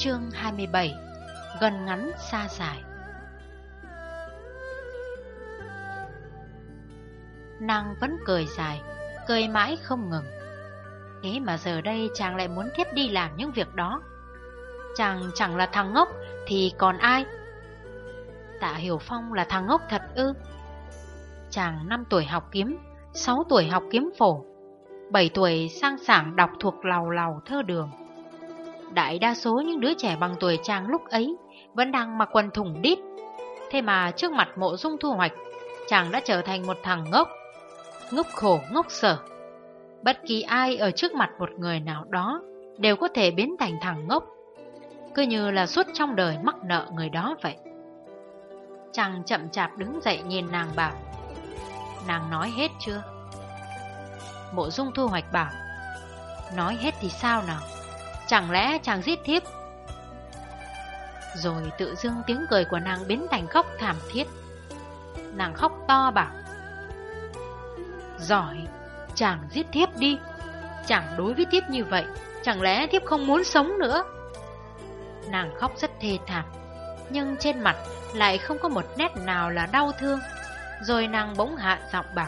Chương 27. Gần ngắn xa dài. Nàng vẫn cười dài, cười mãi không ngừng. Thế mà giờ đây chàng lại muốn Thiếp đi làm những việc đó. Chàng chẳng là thằng ngốc thì còn ai? Tạ Hiểu Phong là thằng ngốc thật ư? Chàng 5 tuổi học kiếm, 6 tuổi học kiếm phổ, 7 tuổi sang sảng đọc thuộc lầu lầu thơ đường. Đại đa số những đứa trẻ bằng tuổi chàng lúc ấy vẫn đang mặc quần thủng đít. Thế mà trước mặt Mộ Dung Thu Hoạch, chàng đã trở thành một thằng ngốc, ngốc khổ ngốc sở. Bất kỳ ai ở trước mặt một người nào đó đều có thể biến thành thằng ngốc, cứ như là suốt trong đời mắc nợ người đó vậy. Chàng chậm chạp đứng dậy nhìn nàng bảo: Nàng nói hết chưa? Mộ Dung Thu Hoạch bảo: Nói hết thì sao nào? Chẳng lẽ chàng giết Thiếp? Rồi tự dưng tiếng cười của nàng biến thành khóc thảm thiết. Nàng khóc to bảo: Giỏi, chàng giết Thiếp đi. Chàng đối với Thiếp như vậy, chẳng lẽ Thiếp không muốn sống nữa? Nàng khóc rất thê thảm, nhưng trên mặt lại không có một nét nào là đau thương. Rồi nàng bỗng hạ giọng bảo: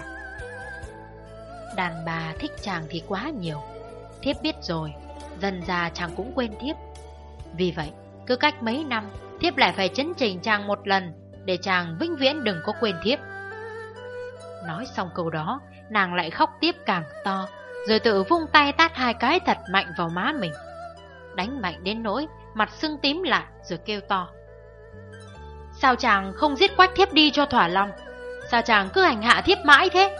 Đàn bà thích chàng thì quá nhiều, Thiếp biết rồi. Dần già chàng cũng quên Thiếp. Vì vậy cứ cách mấy năm Thiếp lại phải chấn chỉnh chàng một lần, để chàng vĩnh viễn đừng có quên Thiếp. Nói xong câu đó, nàng lại khóc tiếp càng to, rồi tự vung tay tát 2 cái thật mạnh vào má mình, đánh mạnh đến nỗi mặt sưng tím lại, rồi kêu to: Sao chàng không giết Quách Thiếp đi cho thỏa lòng? Sao chàng cứ hành hạ Thiếp mãi thế?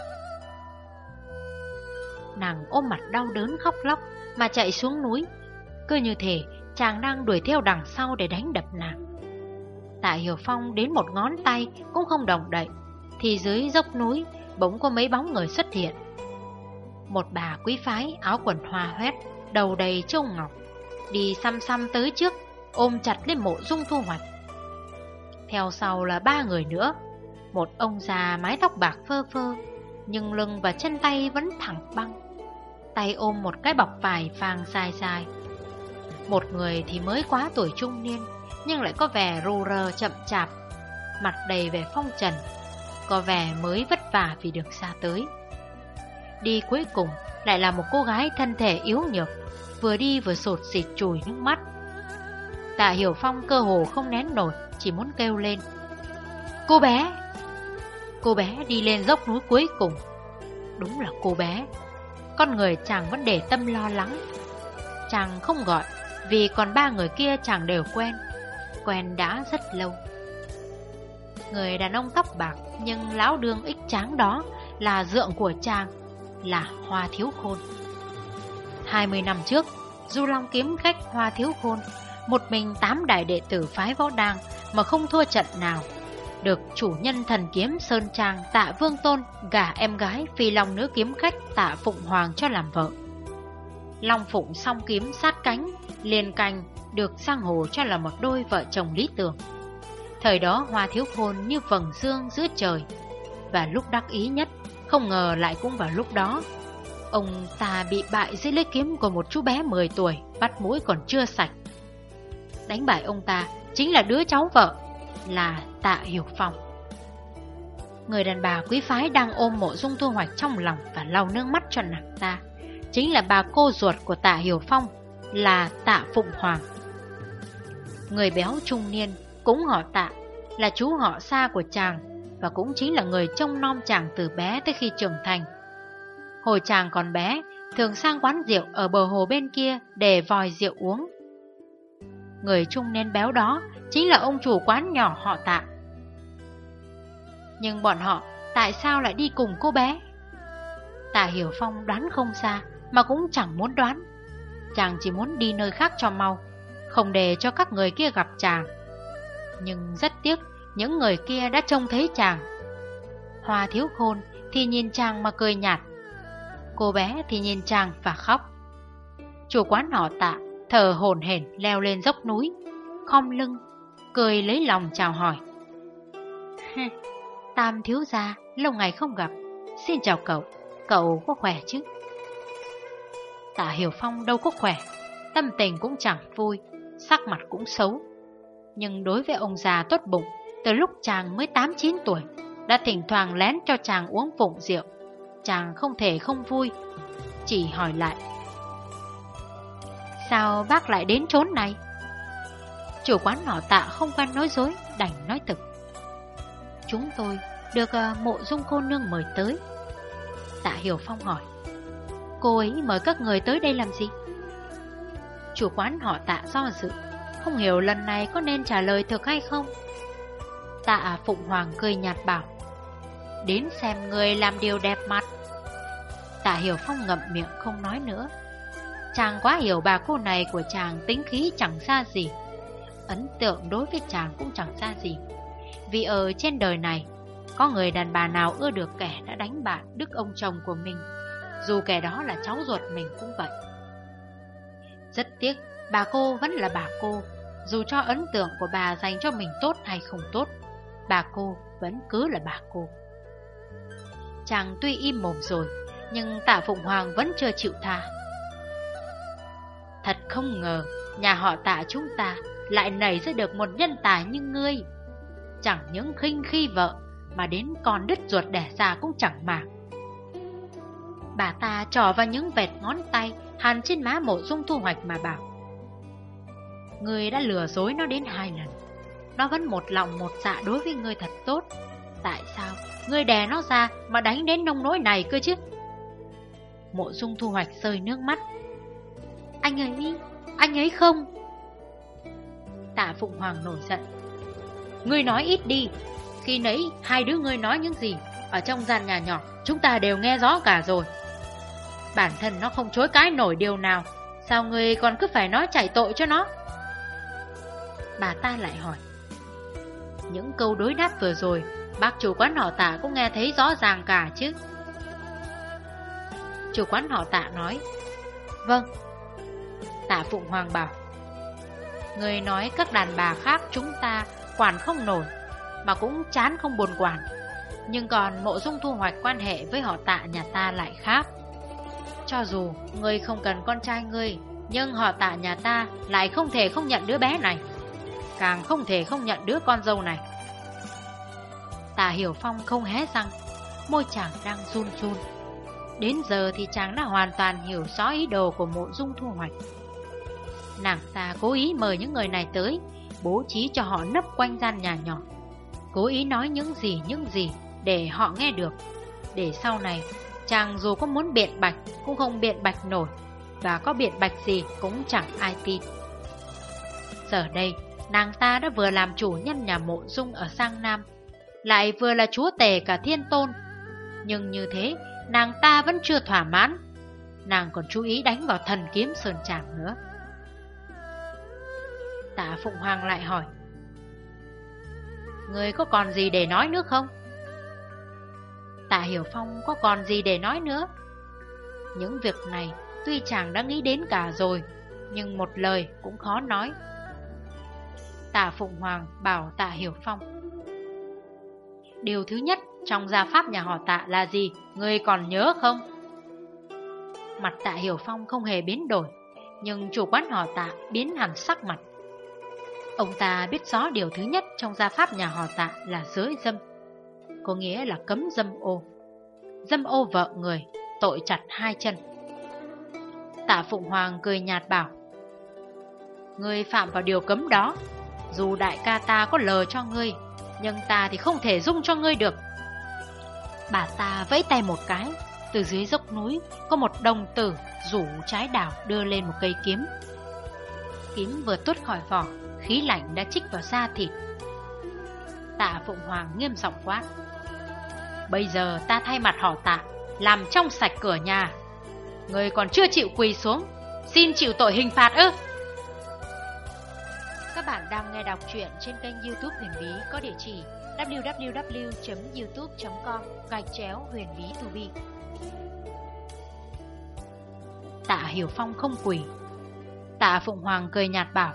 Nàng ôm mặt đau đớn khóc lóc mà chạy xuống núi, cứ như thể chàng đang đuổi theo đằng sau để đánh đập nàng. Tạ Hiểu Phong đến một ngón tay cũng không động đậy, thì dưới dốc núi bỗng có mấy bóng người xuất hiện. Một bà quý phái áo quần hoa hoét, đầu đầy châu ngọc, đi xăm xăm tới trước, ôm chặt lên Mộ Dung Thu Hoạch. Theo sau là 3 người nữa. Một ông già mái tóc bạc phơ phơ, nhưng lưng và chân tay vẫn thẳng băng, tay ôm một cái bọc vải vàng dài dài. Một người thì mới quá tuổi trung niên, nhưng lại có vẻ rù rờ chậm chạp, mặt đầy vẻ phong trần, có vẻ mới vất vả vì được xa tới. Đi cuối cùng lại là một cô gái thân thể yếu nhược, vừa đi vừa sột xịt chùi nước mắt. Tạ Hiểu Phong cơ hồ không nén nổi, chỉ muốn kêu lên: Cô bé! Cô bé đi lên dốc núi cuối cùng. Đúng là cô bé. Con người chàng vẫn để tâm lo lắng. Chàng không gọi, vì còn 3 người kia chàng đều quen đã rất lâu. Người đàn ông tóc bạc nhưng lão đương ích tráng đó là dượng của chàng, là Hoa Thiếu Khôn. 20 năm trước, Du Long kiếm khách Hoa Thiếu Khôn một mình 8 đại đệ tử phái Võ Đàng mà không thua trận nào, được chủ nhân thần kiếm Sơn Trang Tạ Vương Tôn gả em gái Phi Long nữ kiếm khách Tạ Phụng Hoàng cho làm vợ. Long Phụng song kiếm sát cánh, liền cành, được giang hồ cho là một đôi vợ chồng lý tưởng. Thời đó Hoa Thiếu Khôn như vầng dương giữa trời, và lúc đắc ý nhất, không ngờ lại cũng vào lúc đó ông ta bị bại dưới lưỡi kiếm của một chú bé 10 tuổi, bắt mũi còn chưa sạch. Đánh bại ông ta chính là đứa cháu vợ, là Tạ Hiểu Phong. Người đàn bà quý phái đang ôm Mộ Dung Thu Hoạch trong lòng và lau nước mắt cho nàng ta chính là bà cô ruột của Tạ Hiểu Phong, là Tạ Phụng Hoàng. Người béo trung niên cũng họ Tạ, là chú họ xa của chàng, và cũng chính là người trông nom chàng từ bé tới khi trưởng thành. Hồi chàng còn bé, thường sang quán rượu ở bờ hồ bên kia để vòi rượu uống. Người trung niên béo đó chính là ông chủ quán nhỏ họ Tạ. Nhưng bọn họ tại sao lại đi cùng cô bé? Tạ Hiểu Phong đoán không ra, mà cũng chẳng muốn đoán. Chàng chỉ muốn đi nơi khác cho mau, không để cho các người kia gặp chàng. Nhưng rất tiếc, những người kia đã trông thấy chàng. Hoa Thiếu Khôn thì nhìn chàng mà cười nhạt, cô bé thì nhìn chàng và khóc. Chủ quán họ Tạ thở hổn hển leo lên dốc núi, khom lưng, cười lấy lòng chào hỏi: Tam thiếu gia, lâu ngày không gặp, xin chào cậu, cậu có khỏe chứ? Tạ Hiểu Phong đâu có khỏe, tâm tình cũng chẳng vui, sắc mặt cũng xấu. Nhưng đối với ông già tốt bụng, từ lúc chàng mới 8-9 tuổi, đã thỉnh thoảng lén cho chàng uống vụng rượu. Chàng không thể không vui, chỉ hỏi lại: sao bác lại đến chốn này? Chủ quán họ Tạ không quen nói dối, đành nói thực: chúng tôi được Mộ Dung cô nương mời tới. Tạ Hiểu Phong hỏi: cô ấy mời các người tới đây làm gì? Chủ quán họ Tạ do dự, không hiểu lần này có nên trả lời thực hay không. Tạ Phụng Hoàng cười nhạt bảo: đến xem người làm điều đẹp mặt. Tạ Hiểu Phong ngậm miệng không nói nữa. Chàng quá hiểu bà cô này của chàng tính khí chẳng ra gì, ấn tượng đối với chàng cũng chẳng ra gì. Vì ở trên đời này, có người đàn bà nào ưa được kẻ đã đánh bại đức ông chồng của mình, dù kẻ đó là cháu ruột mình cũng vậy. Rất tiếc, bà cô vẫn là bà cô. Dù cho ấn tượng của bà dành cho mình tốt hay không tốt, bà cô vẫn cứ là bà cô. Chàng tuy im mồm rồi, nhưng Tạ Phụng Hoàng vẫn chưa chịu tha. Thật không ngờ, nhà họ Tạ chúng ta lại nảy ra được một nhân tài như ngươi. Chẳng những khinh khi vợ, mà đến con đứt ruột đẻ ra cũng chẳng màng. Bà ta trỏ vào những vệt ngón tay hằn trên má Mộ Dung Thu Hoạch mà bảo: ngươi đã lừa dối nó đến 2 lần. Nó vẫn một lòng một dạ đối với ngươi thật tốt. Tại sao ngươi đè nó ra mà đánh đến nông nỗi này cơ chứ? Mộ Dung Thu Hoạch rơi nước mắt: anh ấy không. Tạ Phụng Hoàng nổi giận: ngươi nói ít đi. Khi nãy 2 đứa ngươi nói những gì ở trong gian nhà nhỏ, chúng ta đều nghe rõ cả rồi. Bản thân nó không chối cãi nổi điều nào, sao ngươi còn cứ phải nói chạy tội cho nó? Bà ta lại hỏi: những câu đối đáp vừa rồi, bác chủ quán họ Tạ cũng nghe thấy rõ ràng cả chứ? Chủ quán họ Tạ nói: vâng. Tạ Phụng Hoàng bảo: người nói các đàn bà khác chúng ta quản không nổi, mà cũng chán không buồn quản. Nhưng còn Mộ Dung Thu Hoạch quan hệ với họ Tạ nhà ta lại khác. Cho dù ngươi không cần con trai ngươi, nhưng họ Tạ nhà ta lại không thể không nhận đứa bé này, càng không thể không nhận đứa con dâu này. Tạ Hiểu Phong không hé răng, môi chàng đang run run. Đến giờ thì chàng đã hoàn toàn hiểu rõ ý đồ của Mộ Dung Thu Hoạch. Nàng ta cố ý mời những người này tới, bố trí cho họ nấp quanh gian nhà nhỏ, cố ý nói những gì để họ nghe được, để sau này chàng dù có muốn biện bạch cũng không biện bạch nổi, và có biện bạch gì cũng chẳng ai tin. Giờ đây nàng ta đã vừa làm chủ nhân nhà Mộ Dung ở Giang Nam, lại vừa là chúa tể cả Thiên Tôn. Nhưng như thế nàng ta vẫn chưa thỏa mãn, nàng còn chú ý đánh vào thần kiếm Sơn Tràng nữa. Tạ Phụng Hoàng lại hỏi: người có còn gì để nói nữa không? Tạ Hiểu Phong có còn gì để nói nữa. Những việc này tuy chàng đã nghĩ đến cả rồi, nhưng một lời cũng khó nói. Tạ Phụng Hoàng bảo Tạ Hiểu Phong: điều thứ nhất trong gia pháp nhà họ Tạ là gì, ngươi còn nhớ không? Mặt Tạ Hiểu Phong không hề biến đổi, nhưng chủ quán họ Tạ biến hẳn sắc mặt. Ông ta biết rõ điều thứ nhất trong gia pháp nhà họ Tạ là giới dâm, có nghĩa là cấm dâm ô. Dâm ô vợ người, tội chặt 2 chân. Tạ Phụng Hoàng cười nhạt bảo: ngươi phạm vào điều cấm đó, dù đại ca ta có lờ cho ngươi, nhưng ta thì không thể dung cho ngươi được. Bà ta vẫy tay một cái, từ dưới dốc núi có một đồng tử rủ trái đào đưa lên một cây kiếm. Kiếm vừa tuốt khỏi vỏ, khí lạnh đã chích vào da thịt. Tạ Phụng Hoàng nghiêm giọng quát: bây giờ ta thay mặt họ Tạ làm trong sạch cửa nhà, người còn chưa chịu quỳ xuống, xin chịu tội hình phạt ư? Các bạn đang nghe đọc truyện trên kênh YouTube Huyền Bí có địa chỉ www.youtube.com/Huyền Bí To Be. Tạ Hiểu Phong không quỳ. Tạ Phụng Hoàng cười nhạt bảo: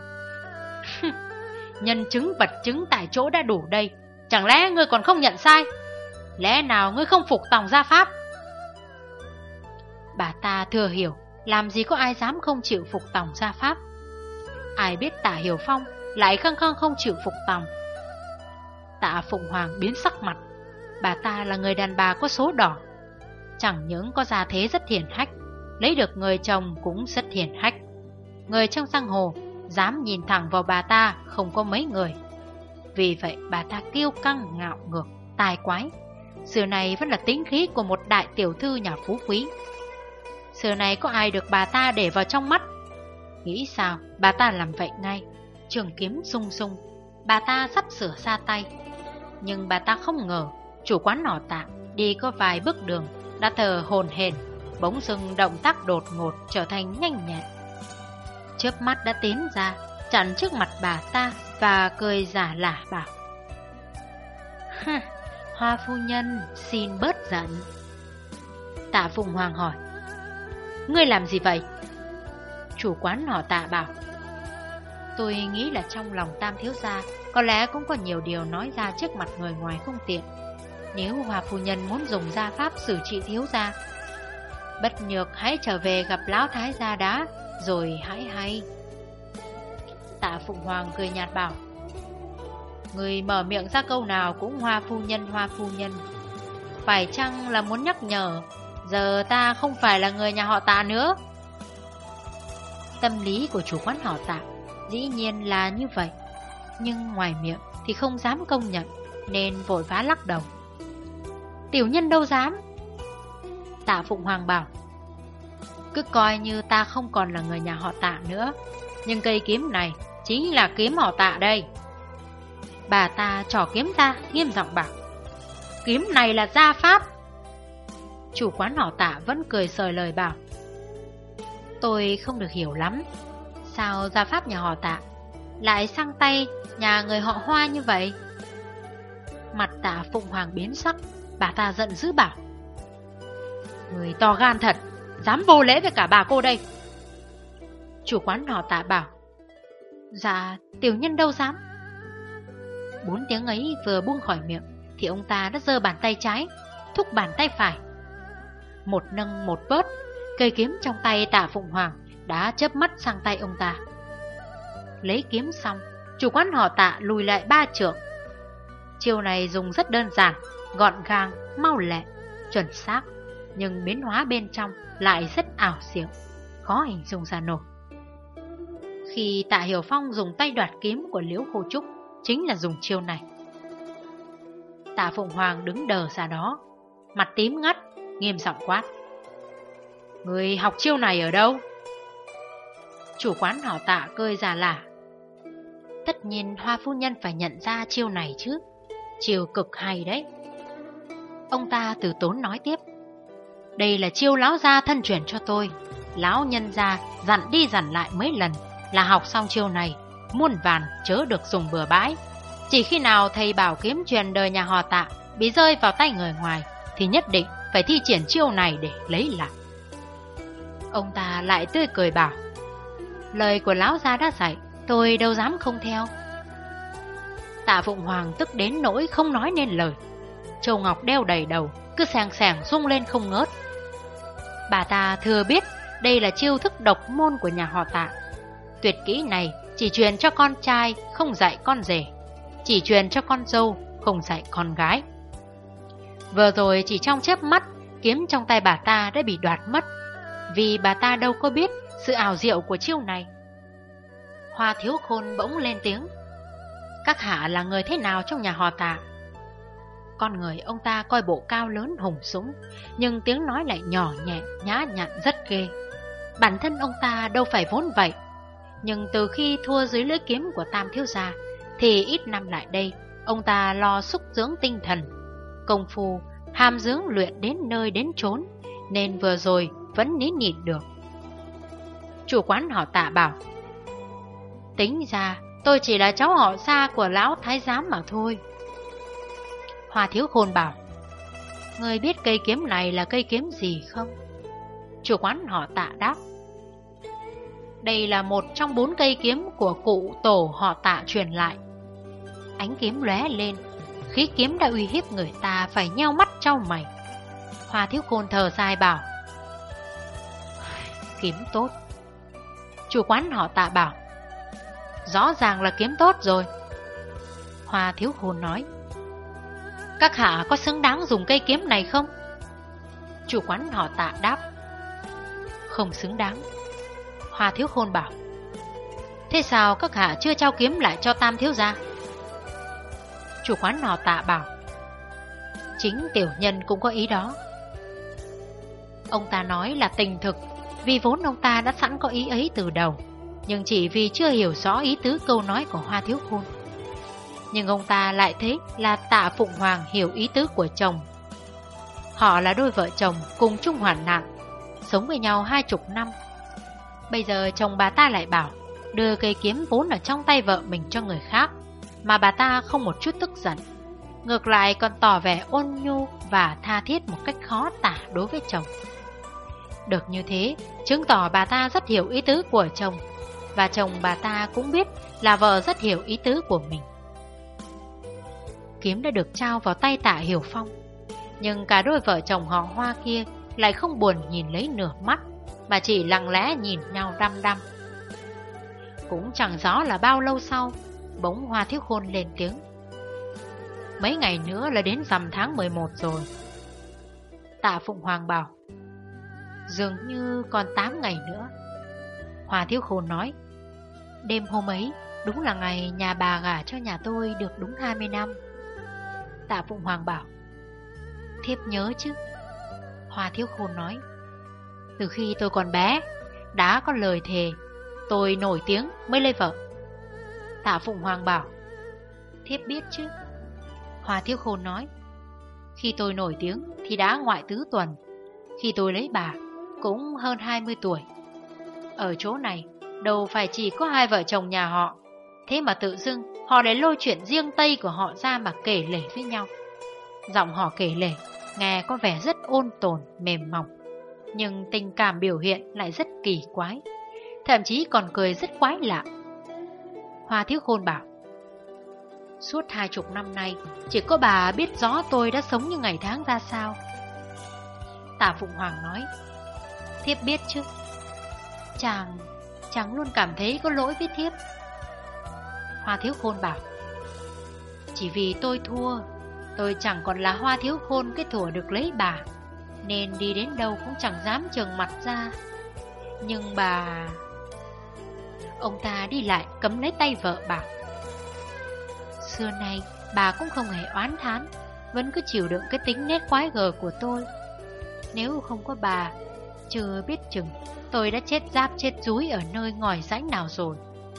nhân chứng vật chứng tại chỗ đã đủ đây, chẳng lẽ ngươi còn không nhận sai? Lẽ nào ngươi không phục tòng gia pháp? Bà ta thừa hiểu, làm gì có ai dám không chịu phục tòng gia pháp. Ai biết Tạ Hiểu Phong lại khăng khăng không chịu phục tòng. Tạ Phụng Hoàng biến sắc mặt. Bà ta là người đàn bà có số đỏ, chẳng những có gia thế rất hiển hách, lấy được người chồng cũng rất hiển hách. Người trong giang hồ dám nhìn thẳng vào bà ta không có mấy người. Vì vậy bà ta kiêu căng ngạo ngược, tài quái. Xưa này vẫn là tính khí của một đại tiểu thư nhà phú quý. Xưa này có ai được bà ta để vào trong mắt. Nghĩ sao bà ta làm vậy ngay. Trường kiếm sung sung, bà ta sắp sửa ra tay. Nhưng bà ta không ngờ chủ quán nỏ Tạ đi có vài bước đường đã thở hổn hển, bỗng dưng động tác đột ngột trở thành nhanh nhẹn. Chớp mắt đã tiến ra chặn trước mặt bà ta và cười giả lả bảo: Hoa phu nhân xin bớt giận. Tạ Phụng Hoàng hỏi: Ngươi làm gì vậy? Chủ quán nỏ Tạ bảo: Tôi nghĩ là trong lòng Tam thiếu gia có lẽ cũng có nhiều điều nói ra trước mặt người ngoài không tiện. Nếu Hoa phu nhân muốn dùng gia pháp xử trị thiếu gia, bất nhược hãy trở về gặp lão thái gia đã, rồi hãy hay. Tạ Phụng Hoàng cười nhạt bảo: Người mở miệng ra câu nào cũng Hoa phu nhân. Phải chăng là muốn nhắc nhở giờ ta không phải là người nhà họ Tạ nữa? Tâm lý của chủ quán họ Tạ dĩ nhiên là như vậy, nhưng ngoài miệng thì không dám công nhận, nên vội vã lắc đầu: Tiểu nhân đâu dám. Tạ Phụng Hoàng bảo: Cứ coi như ta không còn là người nhà họ Tạ nữa, nhưng cây kiếm này chính là kiếm họ Tạ đây. Bà ta trỏ kiếm ra, nghiêm giọng bảo: Kiếm này là gia pháp. Chủ quán họ Tạ vẫn cười sời lời bảo: Tôi không được hiểu lắm, sao gia pháp nhà họ Tạ lại sang tay nhà người họ Hoa như vậy? Mặt Tạ Phụng Hoàng biến sắc, bà ta giận dữ bảo: Người to gan thật, dám vô lễ với cả bà cô đây. Chủ quán họ Tạ bảo: Dạ, tiểu nhân đâu dám. 4 tiếng ấy vừa buông khỏi miệng thì ông ta đã giơ bàn tay trái thúc bàn tay phải. Một nâng một bớt, cây kiếm trong tay Tạ Phụng Hoàng đã chớp mắt sang tay ông ta. Lấy kiếm xong, chủ quán họ Tạ lùi lại 3 trượng. Chiêu này dùng rất đơn giản, gọn gàng, mau lẹ, chuẩn xác, nhưng biến hóa bên trong lại rất ảo diệu, khó hình dung ra nổi. Khi Tạ Hiểu Phong dùng tay đoạt kiếm của Liễu Khô Trúc chính là dùng chiêu này. Tạ Phụng Hoàng đứng đờ ra đó, mặt tím ngắt, nghiêm giọng quát: Người học chiêu này ở đâu? Chủ quán họ Tạ cười già lả: Tất nhiên Hoa phu nhân phải nhận ra chiêu này chứ, chiêu cực hay đấy. Ông ta từ tốn nói tiếp: Đây là chiêu lão gia thân truyền cho tôi. Lão nhân gia dặn đi dặn lại mấy lần là học xong chiêu này muôn vàn chớ được dùng bừa bãi. Chỉ khi nào thầy bảo kiếm truyền đời nhà họ Tạ bị rơi vào tay người ngoài thì nhất định phải thi triển chiêu này để lấy lại. Ông ta lại tươi cười bảo: Lời của lão gia đã dạy, tôi đâu dám không theo. Tạ Phụng Hoàng tức đến nỗi không nói nên lời. Châu ngọc đeo đầy đầu cứ sàng sàng rung lên không ngớt. Bà ta thừa biết đây là chiêu thức độc môn của nhà họ Tạ. Tuyệt kỹ này chỉ truyền cho con trai, không dạy con rể, chỉ truyền cho con dâu, không dạy con gái. Vừa rồi chỉ trong chớp mắt, kiếm trong tay bà ta đã bị đoạt mất, vì bà ta đâu có biết sự ảo diệu của chiêu này. Hoa Thiếu Khôn bỗng lên tiếng: Các hạ là người thế nào trong nhà họ Tạ? Con người ông ta coi bộ cao lớn hùng súng, nhưng tiếng nói lại nhỏ nhẹ, nhã nhặn rất ghê. Bản thân ông ta đâu phải vốn vậy, nhưng từ khi thua dưới lưỡi kiếm của Tam thiếu gia thì ít năm lại đây ông ta lo xúc dưỡng tinh thần, công phu hàm dưỡng luyện đến nơi đến chốn, nên vừa rồi vẫn nín nhịn được. Chủ quán họ Tạ bảo: Tính ra tôi chỉ là cháu họ xa của lão thái giám mà thôi. Hoa Thiếu Khôn bảo: Ngươi biết cây kiếm này là cây kiếm gì không? Chủ quán họ Tạ đáp: Đây là một trong 4 cây kiếm của cụ tổ họ Tạ truyền lại. Ánh kiếm lóe lên, khí kiếm đã uy hiếp người ta phải nheo mắt trao mày. Hoa Thiếu Khôn thở dài bảo: Kiếm tốt. Chủ quán họ Tạ bảo: rõ ràng là kiếm tốt rồi. Hoa Thiếu Khôn nói. Các hạ có xứng đáng dùng cây kiếm này không? Chủ quán họ Tạ đáp. Không xứng đáng. Hoa Thiếu Khôn bảo. Thế sao các hạ chưa trao kiếm lại cho Tam thiếu gia? Chủ quán họ Tạ bảo. Chính tiểu nhân cũng có ý đó. Ông ta nói là tình thực, vì vốn ông ta đã sẵn có ý ấy từ đầu, nhưng chỉ vì chưa hiểu rõ ý tứ câu nói của Hoa Thiếu Khôn. Nhưng ông ta lại thấy là Tạ Phụng Hoàng hiểu ý tứ của chồng. Họ là đôi vợ chồng cùng chung hoạn nạn, sống với nhau 20 năm. Bây giờ chồng bà ta lại bảo đưa cây kiếm vốn ở trong tay vợ mình cho người khác, mà bà ta không một chút tức giận, ngược lại còn tỏ vẻ ôn nhu và tha thiết một cách khó tả đối với chồng. Được như thế, chứng tỏ bà ta rất hiểu ý tứ của chồng, và chồng bà ta cũng biết là vợ rất hiểu ý tứ của mình. Kiếm đã được trao vào tay Tạ Hiểu Phong, nhưng cả đôi vợ chồng họ Hoa kia lại không buồn nhìn lấy nửa mắt, mà chỉ lặng lẽ nhìn nhau đăm đăm. Cũng chẳng rõ là bao lâu sau, bỗng Hoa Thiếu Khôn lên tiếng. Mấy ngày nữa là đến rằm tháng 11 rồi. Tạ Phụng Hoàng bảo. Dường như còn 8 ngày nữa. Hoa Thiếu Khôn nói. Đêm hôm ấy đúng là ngày nhà bà gả cho nhà tôi được đúng 20 năm. Tạ Phụng Hoàng bảo. Thiếp nhớ chứ. Hoa Thiếu Khôn nói. Từ khi tôi còn bé, đã có lời thề tôi nổi tiếng mới lấy vợ. Tạ Phụng Hoàng bảo. Thiếp biết chứ. Hoa Thiếu Khôn nói. Khi tôi nổi tiếng thì đã ngoại tứ tuần. Khi tôi lấy bà cũng hơn 20 tuổi. Ở chỗ này đâu phải chỉ có hai vợ chồng nhà họ, thế mà tự dưng họ lại lôi chuyện riêng Tây của họ ra mà kể lể với nhau. Giọng họ kể lể nghe có vẻ rất ôn tồn, mềm mỏng, nhưng tình cảm biểu hiện lại rất kỳ quái, thậm chí còn cười rất quái lạ. Hoa Thiếu Khôn bảo. Suốt 20 năm nay, chỉ có bà biết rõ tôi đã sống như ngày tháng ra sao. Tạ Phụng Hoàng nói. Thiếp biết chứ. Chàng luôn cảm thấy có lỗi với thiếp. Hoa Thiếu Khôn bảo. Chỉ vì tôi thua, tôi chẳng còn là Hoa Thiếu Khôn cái thuở được lấy bà, nên đi đến đâu cũng chẳng dám trừng mặt ra. Nhưng bà... Ông ta đi lại cấm lấy tay vợ bảo. Xưa nay bà cũng không hề oán thán, vẫn cứ chịu đựng cái tính nét quái gở của tôi. Nếu không có bà, chưa biết chừng tôi đã chết giáp chết dúi ở nơi ngòi rãnh nào rồi.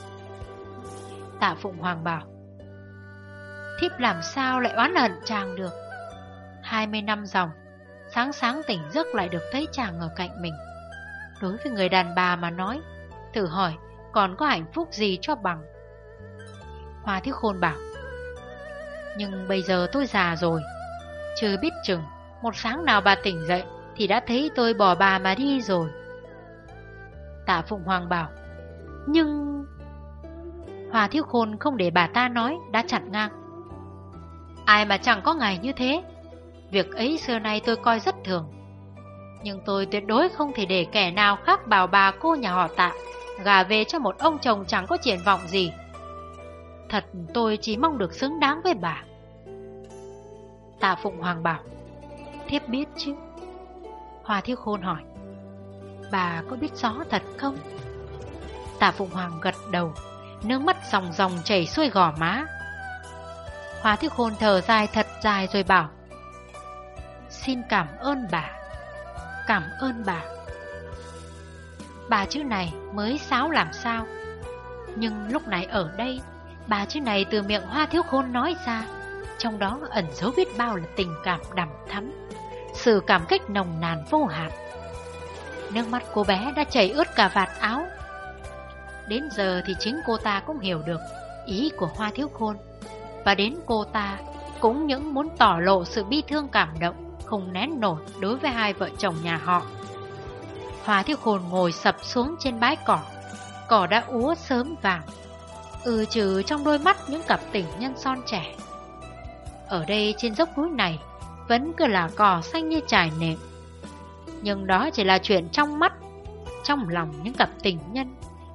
Tạ Phụng Hoàng bảo. Thiếp làm sao lại oán hận chàng được. 20 năm dòng, sáng sáng tỉnh giấc lại được thấy chàng ở cạnh mình. Đối với người đàn bà mà nói, thử hỏi còn có hạnh phúc gì cho bằng. Hoa Thiếu Khôn bảo. Nhưng bây giờ tôi già rồi, chưa biết chừng một sáng nào bà tỉnh dậy thì đã thấy tôi bỏ bà mà đi rồi. Tạ Phụng Hoàng bảo. Nhưng... Hoa Thiếu Khôn không để bà ta nói, đã chặn ngang. Ai mà chẳng có ngày như thế. Việc ấy xưa nay tôi coi rất thường, nhưng tôi tuyệt đối không thể để kẻ nào khác bảo bà cô nhà họ Tạ gả về cho một ông chồng chẳng có triển vọng gì. Thật tôi chỉ mong được xứng đáng với bà. Tạ Phụng Hoàng bảo. Thiếp biết chứ. Hoa Thiếu Khôn hỏi. Bà có biết rõ thật không? Tạ Phụng Hoàng gật đầu, nước mắt ròng ròng chảy xuôi gò má. Hoa Thiếu Khôn thở dài thật dài rồi bảo. Xin cảm ơn bà. Cảm ơn bà. Bà chữ này mới sáo làm sao. Nhưng lúc này ở đây, bà chữ này từ miệng Hoa Thiếu Khôn nói ra, trong đó ẩn dấu biết bao là tình cảm đằm thắm, sự cảm kích nồng nàn vô hạn. Nước mắt cô bé đã chảy ướt cả vạt áo. Đến giờ thì chính cô ta cũng hiểu được ý của Hoa Thiếu Khôn, và đến cô ta cũng những muốn tỏ lộ sự bi thương cảm động không nén nổi đối với hai vợ chồng nhà họ. Hoa Thiếu Khôn ngồi sập xuống trên bãi cỏ. Cỏ đã úa sớm vàng, trừ trong đôi mắt những cặp tình nhân son trẻ. Ở đây trên dốc núi này vẫn cứ là cỏ xanh như trải nệm, nhưng đó chỉ là chuyện trong mắt. Trong lòng những cặp tình nhân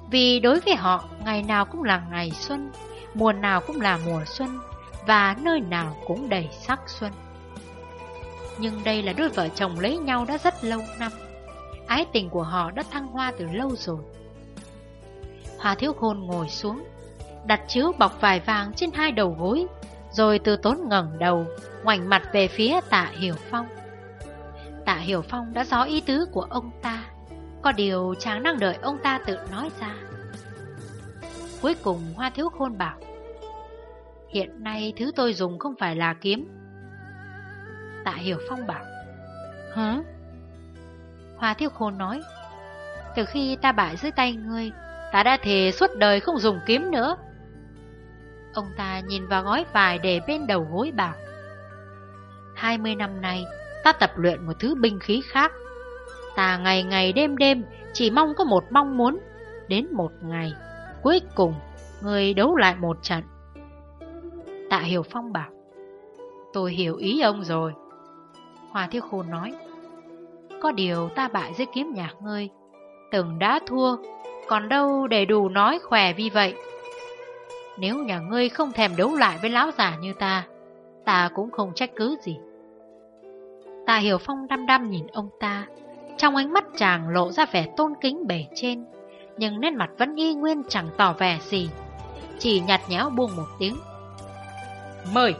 Vì đối với họ, ngày nào cũng là ngày xuân, mùa nào cũng là mùa xuân, và nơi nào cũng đầy sắc xuân. Nhưng đây là đôi vợ chồng lấy nhau đã rất lâu năm. Ái tình của họ đã thăng hoa từ lâu rồi. Hoa Thiếu Khôn ngồi xuống, đặt chiếu bọc vải vàng trên hai đầu gối, rồi từ tốn ngẩng đầu, ngoảnh mặt về phía Tạ Hiểu Phong. Tạ Hiểu Phong đã rõ ý tứ của ông ta, có điều chàng đang đợi ông ta tự nói ra. Cuối cùng Hoa Thiếu Khôn bảo: hiện nay thứ tôi dùng không phải là kiếm. Tạ Hiểu Phong bảo: hả? Hoa Thiếu Khôn nói: từ khi ta bại dưới tay ngươi, ta đã thề suốt đời không dùng kiếm nữa. Ông ta nhìn vào gói vải để bên đầu gối bảo: 20 năm nay ta tập luyện một thứ binh khí khác. Ta ngày ngày đêm đêm chỉ mong có một mong muốn, đến một ngày cuối cùng người đấu lại một trận. Tạ Hiểu Phong bảo: tôi hiểu ý ông rồi. Hoa Thiếu Khôn nói: có điều ta bại dưới kiếm nhạc ngươi, từng đã thua, còn đâu để đủ nói khỏe vì vậy. Nếu nhà ngươi không thèm đấu lại với lão già như ta cũng không trách cứ gì. Tạ Hiểu Phong đăm đăm nhìn ông ta, trong ánh mắt chàng lộ ra vẻ tôn kính bề trên, nhưng nét mặt vẫn y nguyên chẳng tỏ vẻ gì, chỉ nhạt nhẽo buông một tiếng: mời.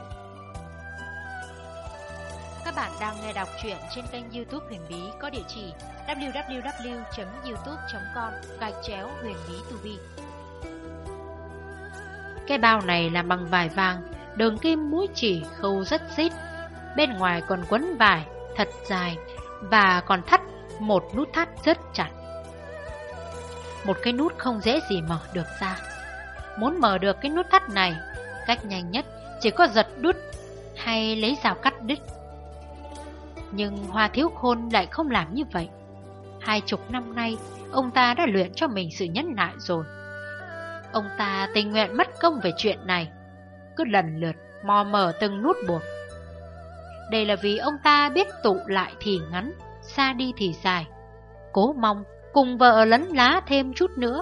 Các bạn đang nghe đọc truyện trên kênh YouTube Huyền Bí có địa chỉ www.youtube.com/Huyền Bí Tu Vi. Cái bao này làm bằng vải vàng, đường kim mũi chỉ khâu rất xít, bên ngoài còn quấn vải thật dài và còn thắt một nút thắt rất chặt. Một cái nút không dễ gì mở được ra. Muốn mở được cái nút thắt này, cách nhanh nhất chỉ có giật đút hay lấy dao cắt đứt. Nhưng Hoa Thiếu Khôn lại không làm như vậy. 20 năm nay, ông ta đã luyện cho mình sự nhẫn nại rồi. Ông ta tình nguyện mất công về chuyện này, cứ lần lượt mò mở từng nút buộc. Đây là vì ông ta biết tụ lại thì ngắn, xa đi thì dài, cố mong cùng vợ lấn lá thêm chút nữa.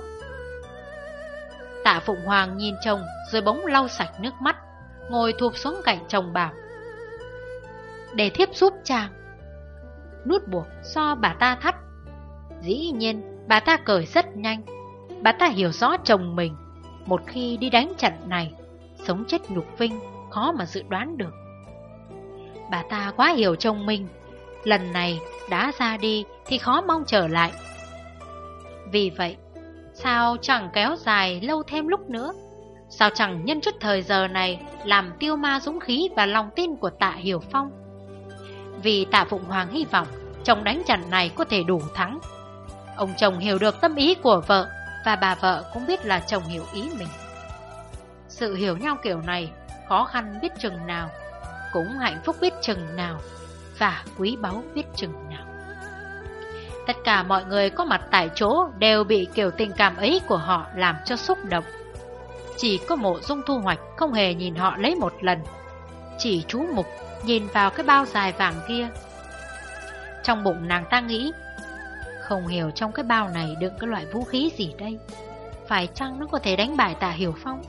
Tạ Phụng Hoàng nhìn chồng rồi bỗng lau sạch nước mắt, ngồi thụp xuống cạnh chồng bảo: để thiếp giúp chàng. Nút buộc do bà ta thắt, dĩ nhiên bà ta cởi rất nhanh. Bà ta hiểu rõ chồng mình, một khi đi đánh trận này, sống chết nhục vinh khó mà dự đoán được. Bà ta quá hiểu chồng mình, lần này đã ra đi thì khó mong trở lại. Vì vậy, sao chẳng kéo dài lâu thêm lúc nữa? Sao chẳng nhân chút thời giờ này làm tiêu ma dũng khí và lòng tin của Tạ Hiểu Phong? Vì Tạ Phụng Hoàng hy vọng chồng đánh trận này có thể đủ thắng. Ông chồng hiểu được tâm ý của vợ, và bà vợ cũng biết là chồng hiểu ý mình. Sự hiểu nhau kiểu này khó khăn biết chừng nào, cũng hạnh phúc biết chừng nào, và quý báu biết chừng nào. Tất cả mọi người có mặt tại chỗ đều bị kiểu tình cảm ấy của họ làm cho xúc động. Chỉ có Mộ Dung Thu Hoạch không hề nhìn họ lấy một lần, chỉ chú mục nhìn vào cái bao dài vàng kia. Trong bụng nàng ta nghĩ, không hiểu trong cái bao này đựng cái loại vũ khí gì đây, phải chăng nó có thể đánh bại Tạ Hiểu Phong?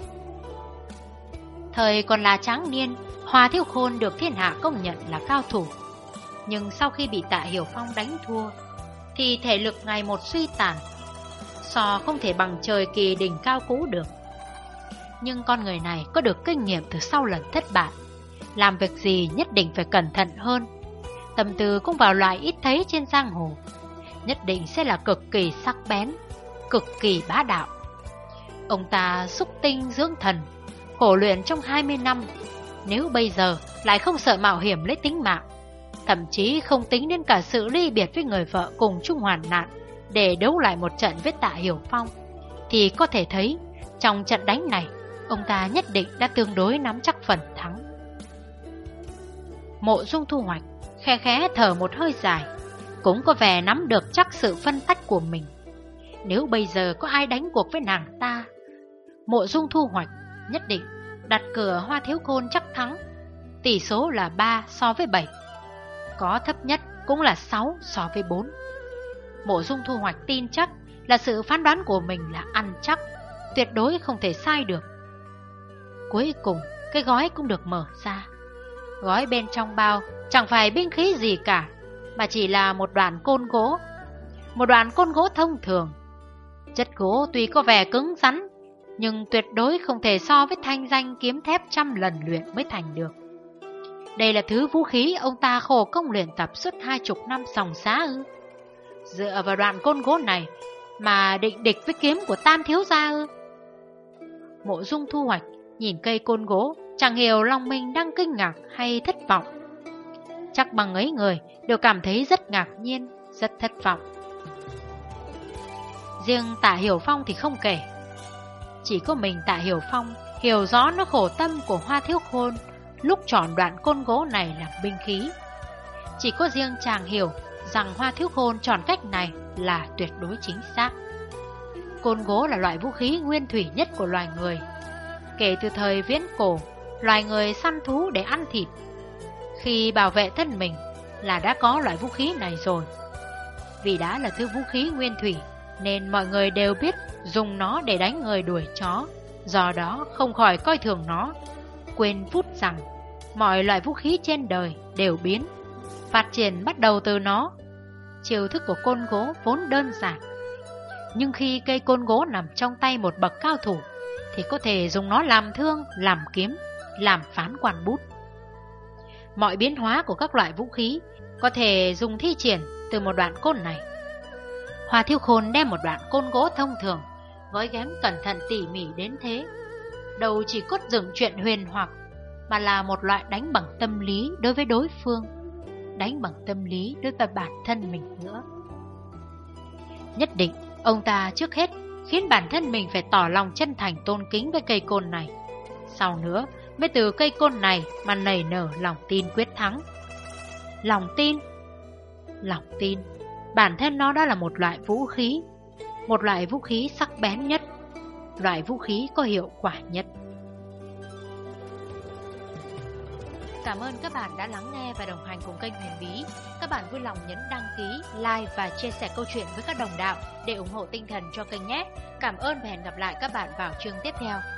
Thời còn là tráng niên, Hoa Thiếu Khôn được thiên hạ công nhận là cao thủ. Nhưng sau khi bị Tạ Hiểu Phong đánh thua, thì thể lực ngày một suy tàn, sò không thể bằng trời kỳ đỉnh cao cũ được. Nhưng con người này có được kinh nghiệm từ sau lần thất bại, làm việc gì nhất định phải cẩn thận hơn. Tâm tư cũng vào loại ít thấy trên giang hồ, nhất định sẽ là cực kỳ sắc bén, cực kỳ bá đạo. Ông ta xúc tinh dưỡng thần, khổ luyện trong 20 năm, nếu bây giờ lại không sợ mạo hiểm lấy tính mạng, thậm chí không tính đến cả sự ly biệt với người vợ cùng chung hoàn nạn để đấu lại một trận với Tạ Hiểu Phong, thì có thể thấy trong trận đánh này ông ta nhất định đã tương đối nắm chắc phần thắng. Mộ Dung Thu Hoạch khe khẽ thở một hơi dài, cũng có vẻ nắm được chắc sự phân tách của mình. Nếu bây giờ có ai đánh cuộc với nàng ta, Mộ Dung Thu Hoạch nhất định đặt cửa Hoa Thiếu Khôn chắc thắng. Tỷ số là 3 so với 7, có thấp nhất cũng là 6 so với 4. Mộ Dung Thu Hoạch tin chắc là sự phán đoán của mình là ăn chắc, tuyệt đối không thể sai được. Cuối cùng, cái gói cũng được mở ra. Gói bên trong bao chẳng phải binh khí gì cả, mà chỉ là một đoạn côn gỗ. Một đoạn côn gỗ thông thường. Chất gỗ tuy có vẻ cứng rắn, nhưng tuyệt đối không thể so với thanh danh kiếm thép trăm lần luyện mới thành được. Đây là thứ vũ khí ông ta khổ công luyện tập suốt 20 năm sòng xá ư? Dựa vào đoạn côn gỗ này mà định địch với kiếm của Tam thiếu gia ư? Mộ Dung Thu Hoạch nhìn cây côn gỗ, chẳng hiểu lòng mình đang kinh ngạc hay thất vọng. Chắc bằng ấy người đều cảm thấy rất ngạc nhiên, rất thất vọng. Riêng Tạ Hiểu Phong thì không kể. Chỉ có mình Tạ Hiểu Phong hiểu rõ nỗi khổ tâm của Hoa Thiếu Khôn lúc chọn đoạn côn gỗ này làm binh khí. Chỉ có riêng chàng hiểu rằng Hoa Thiếu Khôn chọn cách này là tuyệt đối chính xác. Côn gỗ là loại vũ khí nguyên thủy nhất của loài người. Kể từ thời viễn cổ, loài người săn thú để ăn thịt. Khi bảo vệ thân mình là đã có loại vũ khí này rồi. Vì đã là thứ vũ khí nguyên thủy nên mọi người đều biết dùng nó để đánh người đuổi chó, do đó không khỏi coi thường nó, quên phút rằng mọi loại vũ khí trên đời đều biến, phát triển bắt đầu từ nó. Chiêu thức của côn gỗ vốn đơn giản, nhưng khi cây côn gỗ nằm trong tay một bậc cao thủ thì có thể dùng nó làm thương, làm kiếm, làm phán quan bút. Mọi biến hóa của các loại vũ khí có thể dùng thi triển từ một đoạn côn này. Hoa Thiếu Khôn đem một đoạn côn gỗ thông thường, gói ghém cẩn thận tỉ mỉ đến thế. Đâu chỉ cốt dựng chuyện huyền hoặc, mà là một loại đánh bằng tâm lý đối với đối phương, đánh bằng tâm lý đối với bản thân mình nữa. Nhất định, ông ta trước hết khiến bản thân mình phải tỏ lòng chân thành tôn kính với cây côn này. Sau nữa, mới từ cây côn này mà nảy nở lòng tin quyết thắng. Lòng tin, bản thân nó đã là một loại vũ khí sắc bén nhất, loại vũ khí có hiệu quả nhất. Cảm ơn các bạn đã lắng nghe và đồng hành cùng kênh Huyền Bí. Các bạn vui lòng nhấn đăng ký, like và chia sẻ câu chuyện với các đồng đạo để ủng hộ tinh thần cho kênh nhé. Cảm ơn và hẹn gặp lại các bạn vào chương tiếp theo.